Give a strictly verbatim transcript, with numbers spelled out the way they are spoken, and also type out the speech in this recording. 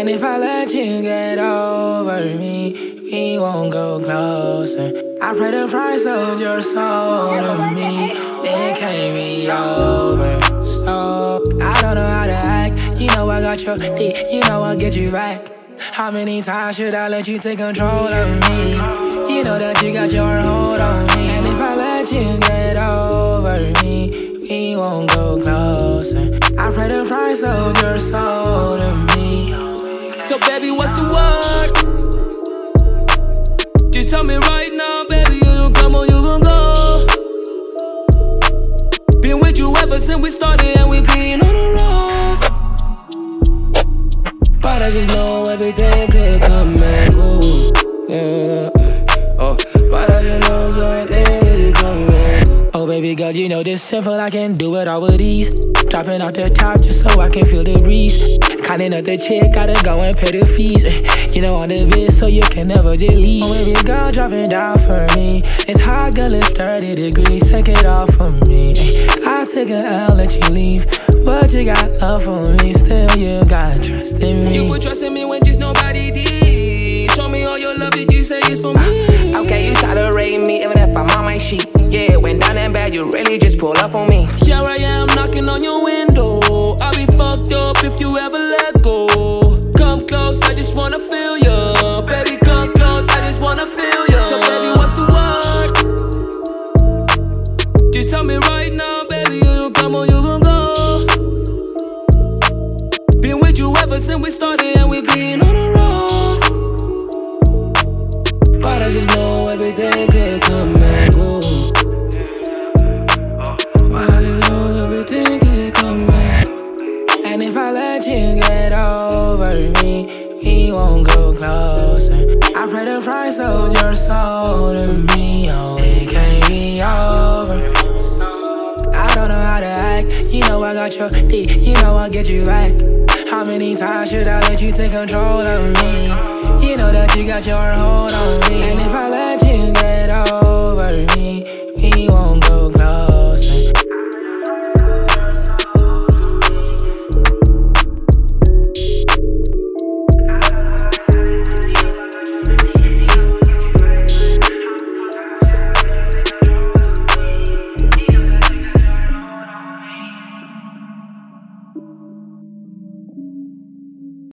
And if I let you get over me, we won't go closer. I pray the price of your soul to me, it can't be over. So, I don't know how to act. You know I got your dick, you know I'll get you back. How many times should I let you take control of me? You know that you got your hold on me. And if I let you get over me, we won't go closer. I pray the price of your soul to me. So baby, what's the word? Just tell me right now, baby, you gon' come or you gon' go. Been with you ever since we started and we been on the road. But I just know everything could come and go. Yeah. Oh, but I just know something could come and go. Oh baby girl, you know this simple, I can do it all with ease. Dropping off the top just so I can feel the breeze. Calling up the chick, gotta go and pay the fees. You know on the vid, so you can never just leave. Oh baby girl, dropping down for me. It's hot, girl, it's thirty degrees. Take it off for me. I take a L, let you leave. But you got love for me, still you got trust in me. You put trust in me when just nobody did. Show me all your love, did you say it's for me? Okay, you try to rate me even if I'm on my sheet. Yeah, went down and bad, you really just pull up on me. Here I am knocking on your window. I'll be fucked up if you ever let go. Come close, I just wanna feel ya. Baby, come close, I just wanna feel ya. So baby, what's the word? Just tell me right now, baby, you gon' come or you gon' go. Been with you ever since we started and we been on the road. But I just know everything could come and go. But I just know everything could come and go. And if I let you get over me, we won't go closer. I pray the price of your soul to me, oh, it can't be over. I don't know how to act. You know I got your dick, you know I'll get you back. How many times should I let you take control of me? You know that you got your hold on me. And if I let you